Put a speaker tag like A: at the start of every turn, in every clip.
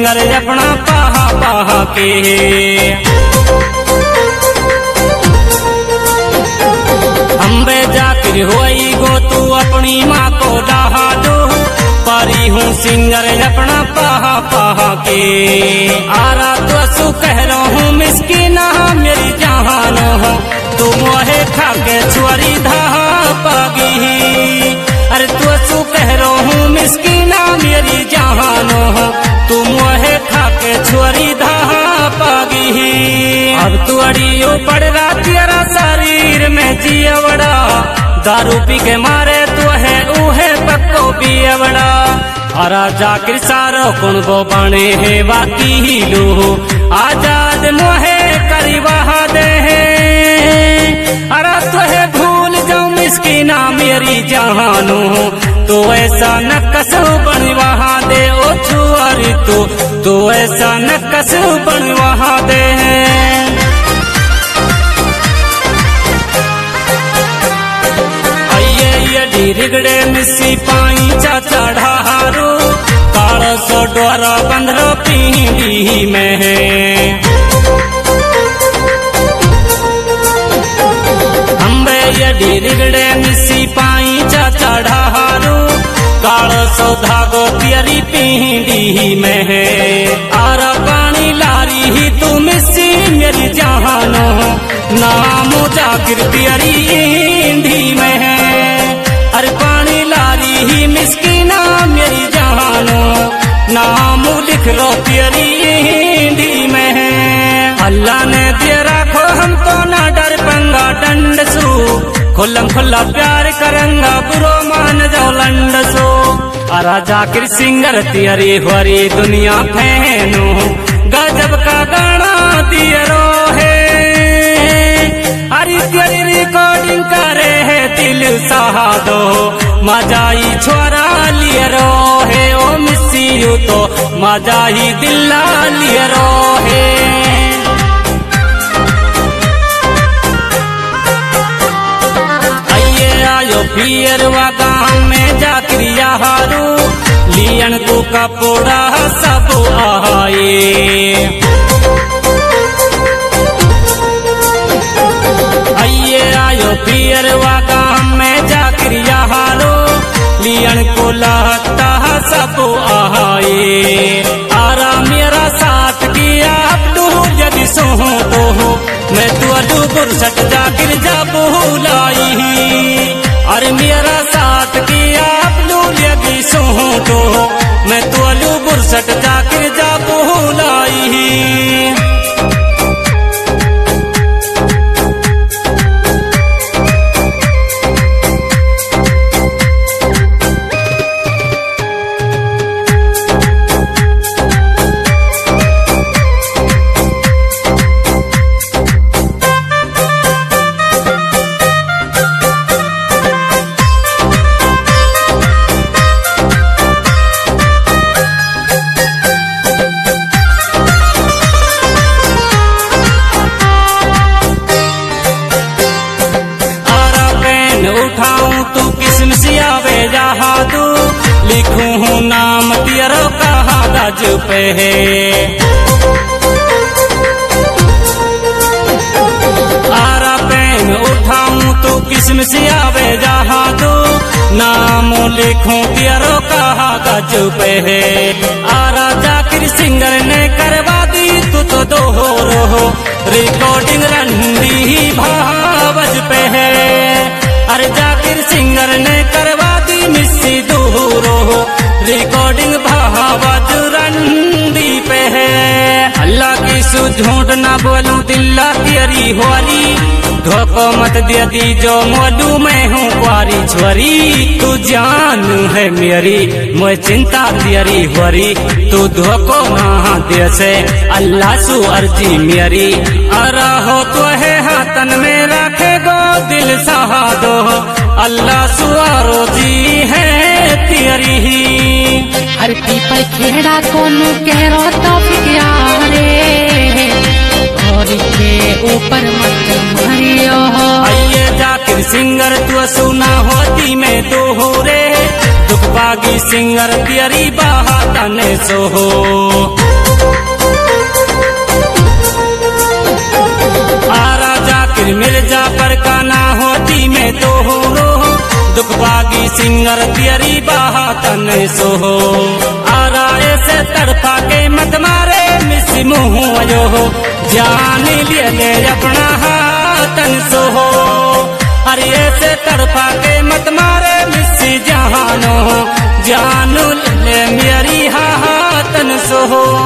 A: Singer अपना पाहा पाहा के अम्बे जाकिर होई गो तू अपनी माँ को दहा दो पारी हूँ सिंगर अपना पाहा पाहा के आरा तो सु कह रहा हूँ मिस्किना मेरी जहान हो तू मोहे खा के छुरी धा पागी अरे तो सु कह रहा हूँ मिस्किना मेरी जहान हो तू मोहे खा के छुरी धा पागी अब तू अड़ियो पड़ रहा तेरा शरीर में जियवड़ा दारू पी के मारे तू है ऊहे पक्को पियवड़ा अरा जाकिर सारो कुण बो बने है बाकी ही लो आजाद मोहे करी बहा दे अरा तो है भूल जाऊं मिस्किना मेरी जहानो तो ऐसा न कसो बनवा दे ओ छुआरी तो ऐसा न कसो बनवा दे रिगड़े मिसी पाई चाचा ढारो कालो सो डोरा बंदरो पीढ़ी में है अम्बे यदि रिगड़े मिसी पाई चाचा ढारो कालो सो धागो तेरी पीढ़ी में है आरा पानी लारी ही तू मिसी मेरी जहानो नाम जाकिर तेरी इंडी में है अरे पानी लारी ही मिस्किना मेरी जहानो नाम लिख लो तेरी हिंदी में है अल्लाह ने दिया राखो हम तो ना डर पंगा डंड सू खुल्लम खुल्ला प्यार करेंगा बुरो मान जाओ लंड सो अरा जाकिर सिंगर तेरी हरी दुनिया फैनो गजब का गाना दिया रो है अरे तेरी रिकॉर्डिंग करे है दिल सहा दो मजाई छोरा लिया रो है ओ मिसी यू तो मजाई दिल्ला लिया रो है आइए आयो पियरवा गाँव में जाकिरिया हारू लियन को कपोड़ा सब आए आयो पियरवा गाँव में जाकिरिया हारो लियन को लगता सब आए आरा मेरा साथ किया अब तू यदि सोहो तो हो मैं तू अडू बुरसट जाकिर जा बुलाई अरे मेरा साथ किया अब तू यदि सोहो तो हो मैं तू अडू बुरसट जाकिर जा बुलाई उठाऊं तू किस्म सियावे जहा तू लिखूं हूँ नाम तेरा कहा गज पे है आरा पेन उठाऊं तू किस्म सियावे जहा तू नाम लिखूं तेरा कहा गज पे है आरा जाकिर सिंगर ने करवा दी तू तो दोहरो रिकॉर्डिंग रंडी भावज पे है अरे जाकिर सिंगर ने करवा दी मिस्सी दूरो रिकॉर्डिंग भावज रंडी पे है अल्लाह की सु झूठ ना बोलूं दिल्ला तेरी होरी धोखो मत दे दी जो मोलू मैं हूँ कुआरी छोरी तू जान है मेरी मैं चिंता तेरी होरी तू धोखो ना दे से अल्लाह सु अर्जी मेरी अरा हो तो है हाथन में रखे गो दिल सहा दो अल्लाह सुआरो जी है तेरी
B: हर पीपल खेड़ा कोनु कह तो प्यारे और के ऊपर मत मरियो
A: आइए जाकिर सिंगर तू सुना होती मैं तो हो रे दुख पागी सिंगर तेरी बात ने सो हो। सिंगर तियरी बातन सो आराए से तड़पा के मत मारे मिसी मुँह जो जान लिए ले अपना हाथन सो अरे से तड़पा के मत मारे मिसी जहानो जान ले मेरी हाथन सो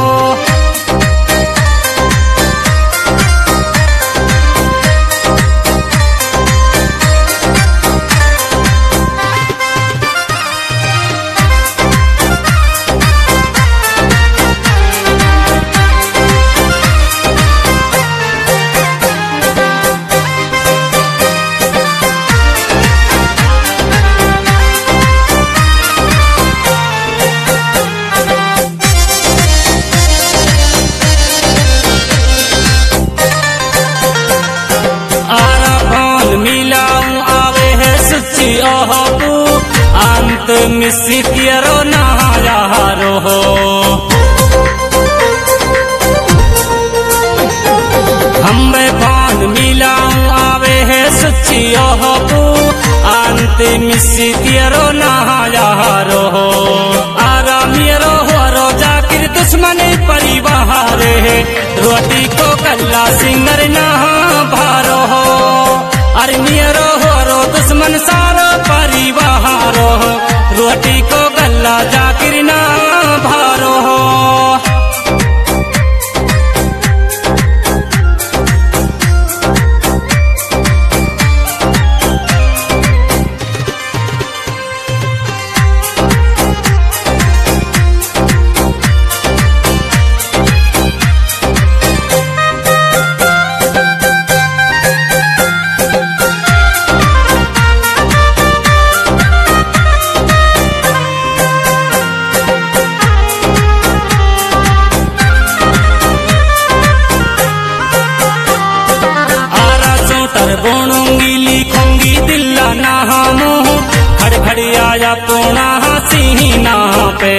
A: अंत मिसी तियरो नहारो हो हमें पान मिलाऊं आवे है सच्चियो हो अंत मिसी तियरो नहारो हो आरा मेरो हो रो जाकिर दुश्मन परिवार है रोटी को कल्ला सिंगर नहा भारो हो अरे मेरो हो रो दुश्मन सारो परिवार रोटी को गल्ला जाकिर ना भारो हो बोनूंगी लिखूंगी दिल्ला नामो खड़खड़ी आया पूना सीना पे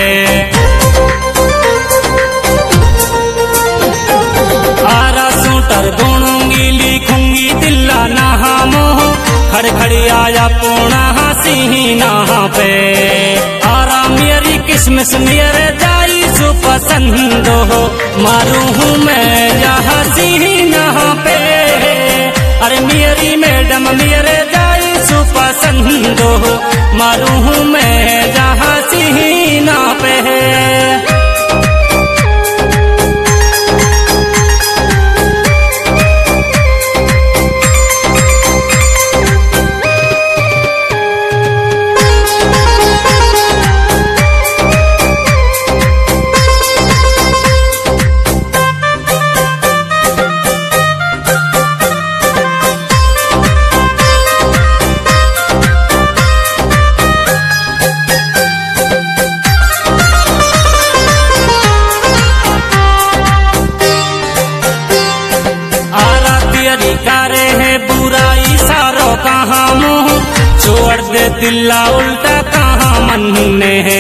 A: आरा सूटर बोनूंगी लिखूंगी दिल्ला नामो खड़खड़ी आया पूना सीना पे आरा मेरी किस्मत मेरे जाई सु पसंद हो मारू हूँ मैं यहाँ सीना पे अरे मेरी मैडम मेरे जाई सु पसंद हो मारू हूँ मैं जहाँ सीना पे करे है बुराई सारो कहाँ मुँह छोड़ दे दिल्ला उल्टा कहाँ मन है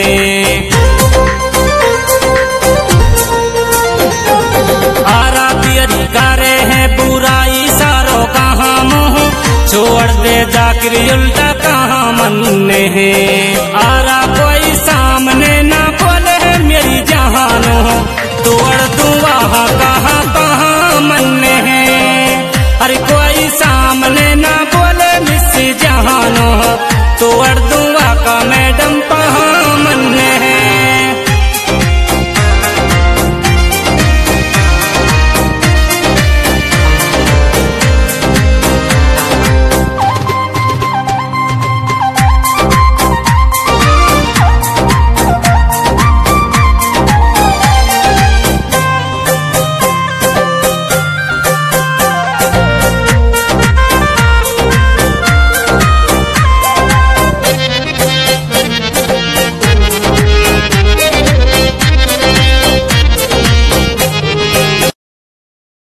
A: आरा तियरी करे है बुराई सारो कहाँ मुँह छोड़ दे जाकिर उल्टा कहाँ मन है